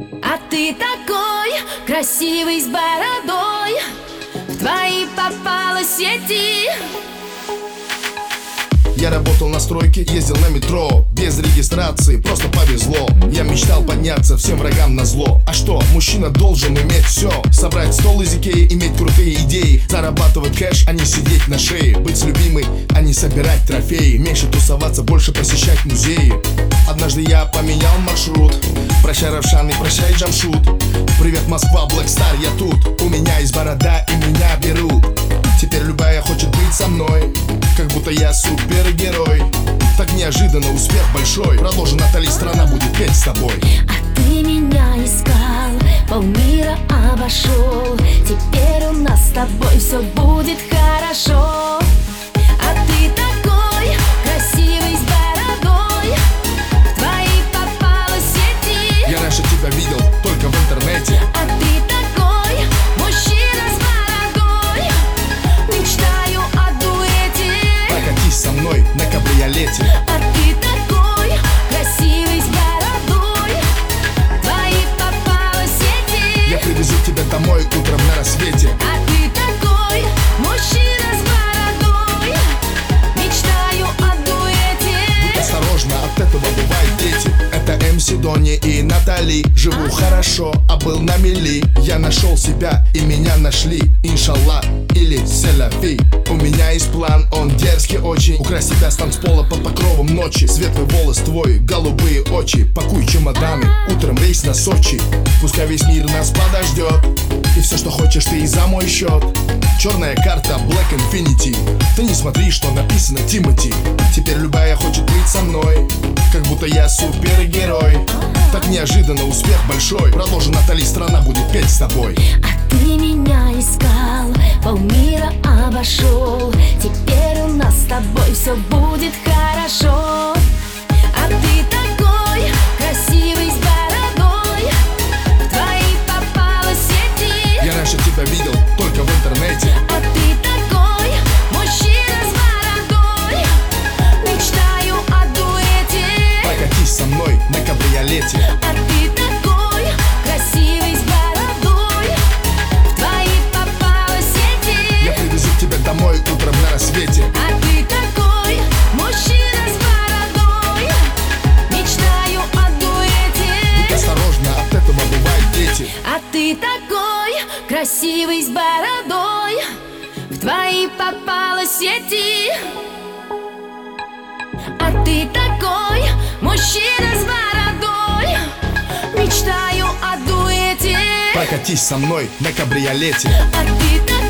А ты такой красивый с бородой, в твои попала сети. Я работал на стройке, ездил на метро, без регистрации, просто повезло. Я мечтал подняться всем врагам назло. А что, мужчина должен иметь все: собрать стол из Икеи, иметь крутые идеи, зарабатывать кэш, а не сидеть на шее, быть с любимой, а не собирать трофеи, меньше тусоваться, больше посещать музеи. Однажды я поменял маршрут. Прощай, Равшан, и прощай, Джамшут. Привет, Москва, Блэкстар, я тут. У меня есть борода, и меня берут. Теперь любая хочет быть со мной, как будто я супергерой. Так неожиданно успех большой. Продолжи, Натали, страна будет петь с тобой. А ты меня искал, полмира обошел. Теперь у нас с тобой все будет хорошо. А ты такой красивый с бородой, в твои попала сети. Я раньше тебя видел только в интернете. А ты такой мужчина с бородой, мечтаю о дуэте. Прокатись со мной на кабриолете. А ты такой красивый с бородой, в твои попала сети. Я привезу тебя домой утром на рассвете. А ты такой мужчина с бородой, мечтаю о дуэте. Будь осторожна, от этого бывают дети. Это МС Дони и Натали. Живу хорошо, а был на мели. Я нашел себя и меня нашли. Иншаллах или селяфи. У меня есть план, он дерзкий очень. Украсть тебя с танцпола под покровом ночи. Светлый волос твой, голубые очи. Пакуй чемоданы, утром рейс на Сочи. Пускай весь мир нас подождет, и все, что хочешь, ты и за мой счет. Черная карта Black Infinity. Ты не смотри, что написано Тимати. Теперь любая хочет быть со мной, как будто я супергерой. Так неожиданно успех большой. Продолжи, Натали, страна будет петь с тобой. А ты меня искал, полмира обошел. Теперь у нас с тобой все будет хорошо. А ты такой красивый с бородой, в твои попала сети. Я раньше тебя видел только в интернете. А ты такой мужчина с бородой, мечтаю о дуэте. Прокатись со мной на кабриолете. А ты такой красивый с бородой, в твои попала сети. Я привезу тебя домой утром на рассвете. А ты такой мужчина с бородой, мечтаю о дуэте. Будь осторожна, от этого бывают дети. А ты такой красивый с бородой, в твои попала сети. А ты такой мужчина с бородой, мечтаю о дуэте. Прокатись со мной на кабриолете. А ты такой